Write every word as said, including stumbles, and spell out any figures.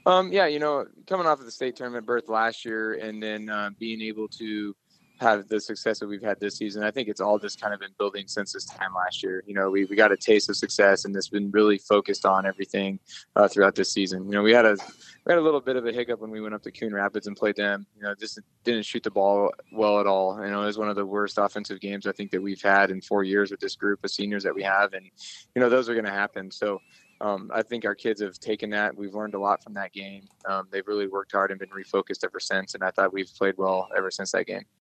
Um, yeah, you know, coming off of the state tournament berth last year and then uh, being able to have the success that we've had this season, I think it's all just kind of been building since this time last year. You know, we, we got a taste of success and it's been really focused on everything uh, throughout this season. You know, we had a we had a little bit of a hiccup when we went up to Coon Rapids and played them. You know, just didn't shoot the ball well at all. You know, it was one of the worst offensive games I think that we've had in four years with this group of seniors that we have, and you know, those are going to happen. So um, I think our kids have taken that. We've learned a lot from that game. Um, they've really worked hard and been refocused ever since, and I thought we've played well ever since that game.